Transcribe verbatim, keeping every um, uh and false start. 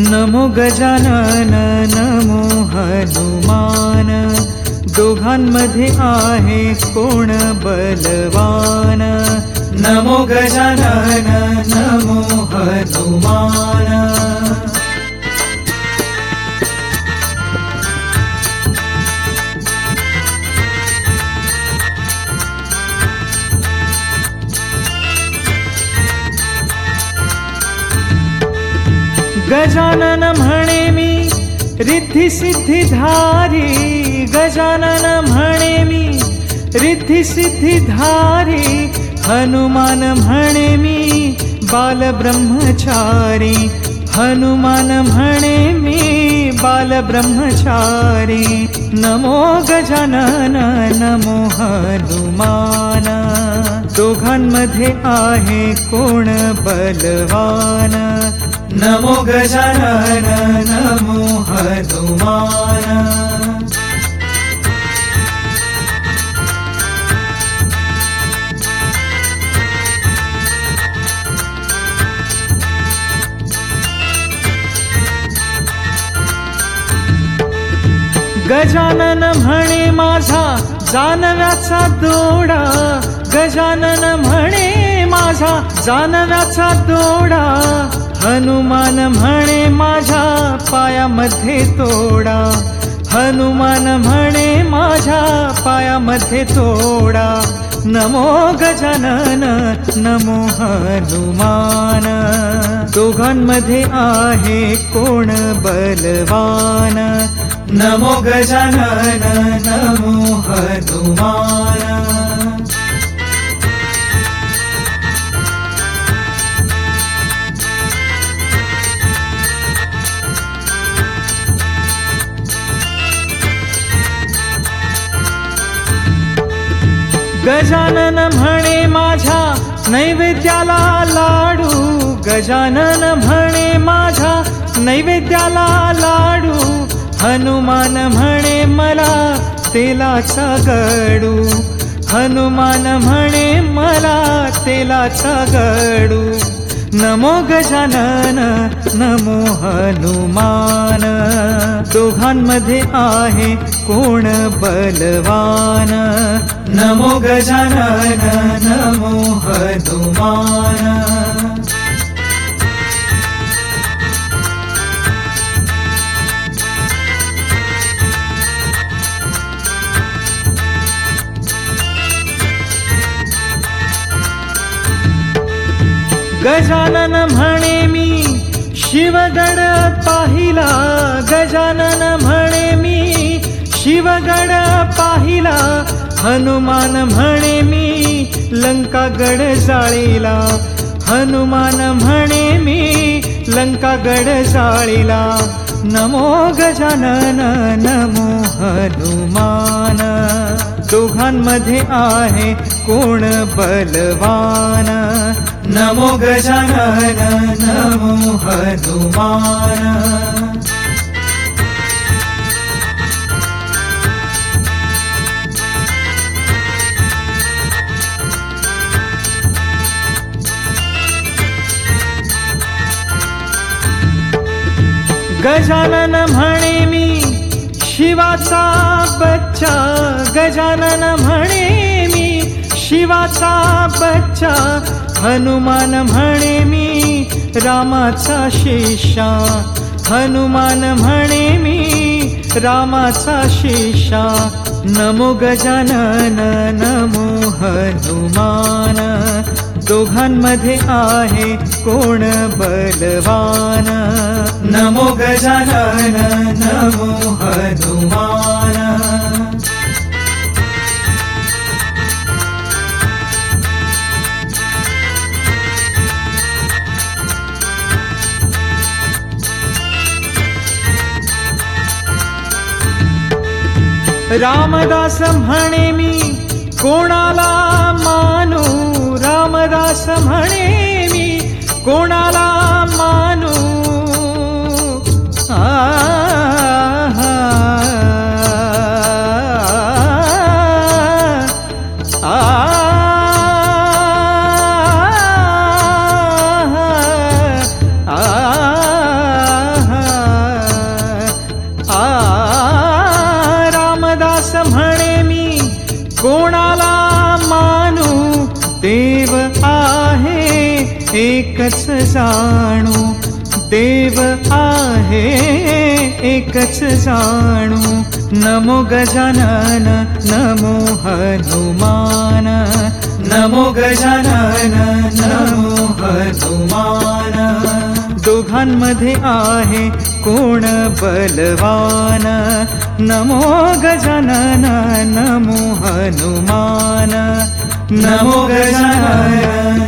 नमो गजानन नमो हनुमान, दोघांमध्ये आहे कोण बलवान। नमो गजानन नमो हनुमान। गजानन म्हणे मी रिद्धी सिद्धी धारी, गजानन म्हणे मी रिद्धी सिद्धी धारी, हनुमान म्हणे मी बाल ब्रह्मचारी, हनुमान म्हणे मी बाल ब्रह्मचारी। नमो गजानन नमो हनुमान, दोघांमध्ये आहे कोण बलवान। नमो गजानन नमो हनुमान। गजानन म्हणे माझा जानव्याचा दोडा, गजानन म्हणे माझा जानव्याचा दोडा, हनुमान म्हणे माझ्या पायामध्ये तोडा, हनुमान म्हणे माझ्या पायामध्ये तोडा। नमो गजानन नमो हनुमान, दोघांमध्ये आहे कोण बलवान। नमो गजानन नमो हनुमान। गजानन म्हणे माझ्या नैवेद्याला लाडू, गजानन म्हणे माझ्या नैवेद्याला लाडू, हनुमान म्हणे मला तेलाचा गडू, हनुमान म्हणे मला तेलाचा गडू। नमो गजानन नमो हनुमान, दोघांमध्ये आहे कोण बलवान। नमो गजानन नमो हनुमान। गजानन म्हणे मी शिवगड पाहिला, गजानन म्हणे मी शिवगड पाहिला, हनुमान म्हणे मी लंकागड जाळीला, हनुमान म्हणे मी लंकागड जाळीला। नमो गजानन नमो हनुमान, दोघांमध्ये आहे कोण बलवान। नमो गजानन नमो हनुमान। गजानन म्हणे मी शिवाचा बच्चा, गजानन म्हणे मी शिवाचा बच्चा, हनुमान म्हणे मी रामाचा शिष्या, हनुमान म्हणे मी रामाचा शिष्या। नमो गजानन नमो हनुमान, दोघांमध्ये आहे कोण बलवान। नमो गजानन नमो हनुमान। रामदास म्हणे मी कोणाला मानू, रामदास म्हणे मी कोणाला मानू। आ आ देव आहे एकच जाणू, देव आहे एकच जाणू. नमो गजानन नमो हनुमान, नमो गजानन नमो हनुमान. दोघांमध्ये आहे कोण बलवान, नमो गजानन नमो हनुमान, नमो गजानन